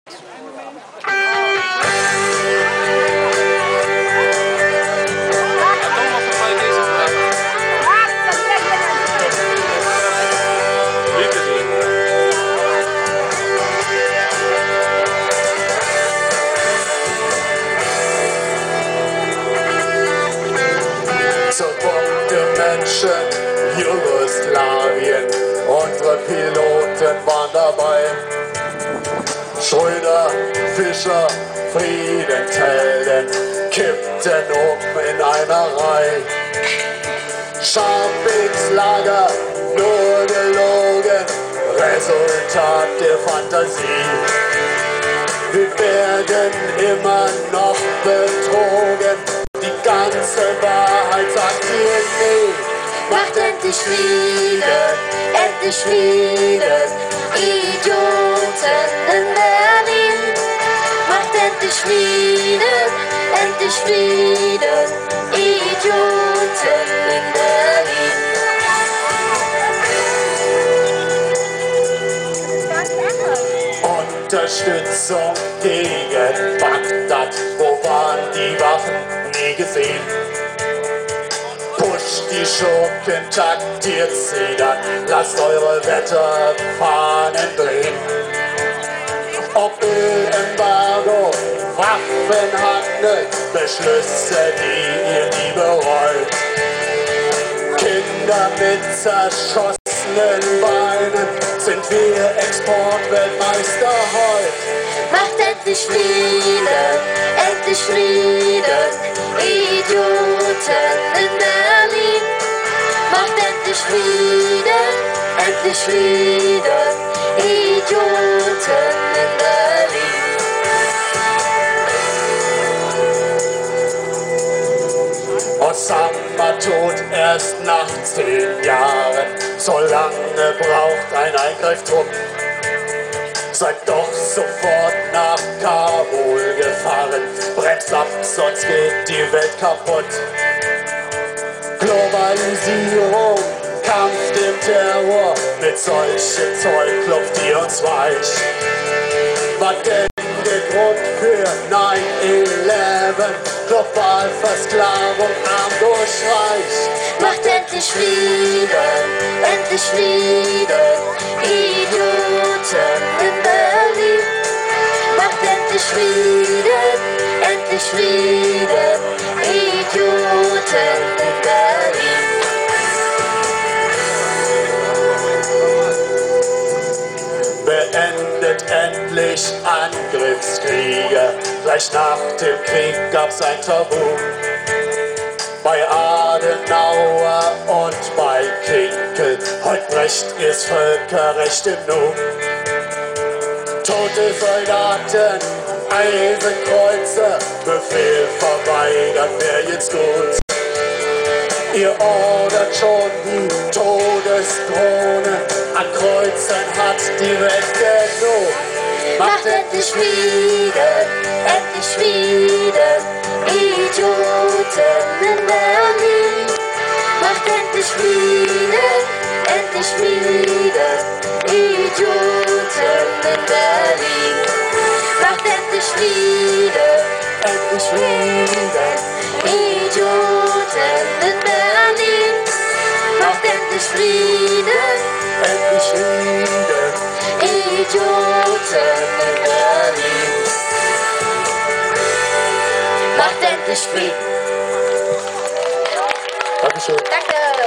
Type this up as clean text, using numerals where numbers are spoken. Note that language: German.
Jugoslawien, unsere Piloten waren dabei. Schröder, Fischer, Friedenshelden kippten in einer Reihe. Scharpings Lager, nur gelogen, Resultat der Fantasie. Wir werden immer noch betrogen, die ganze Wahrheit sagt ihr nie. Macht endlich Frieden, Idioten in Berlin. Macht endlich Frieden, Idioten in Berlin. Unterstützung gegen Bagdad, wo waren die Waffen? Nie gesehen. Push die Schurken, taktiert sie dann, lasst eure Wetterfahnen drehen. Ob Ölembargo, Waffenhandel, Beschlüsse, die ihr nie bereut. Kinder mit zerschossenen Beinen, sind wir Exportweltmeister heut. Macht endlich Frieden, Idioten in Berlin. Macht endlich Frieden, Idioten in Berlin. Osama tot erst nach 10 Jahren. So lange braucht ein Eingreiftrupp. Seid doch sofort nach Kabul gefahren. Bremst ab, sonst geht die Welt kaputt. Globalisierung, Kampf dem Terror. Mit solchem Zeug klopft ihr uns weich. Was denn der Grund für 9/11? Globalversklavung, arm durch reich. Macht endlich Frieden, Idioten in Berlin. Macht endlich Frieden, Idioten in Berlin. Beendet endlich Angriffskriege. Gleich nach dem Krieg gab's ein Tabu. Bei Adenauer und bei Kinkel, heut Brecht ist Völkerrecht im Nu. Tote Soldaten, Eisenkreuze, Befehl verweigert, wer jetzt gut. Ihr ordert schon die Todesdrohne, an Kreuzen hat die Welt genug. Macht endlich Frieden, Idioten in Berlin. Macht endlich Frieden, Idioten in Berlin. Macht endlich Frieden, Idioten in Berlin. Macht endlich Frieden, Idioten in Berlin. Macht endlich Frieden. Dankeschön. Danke.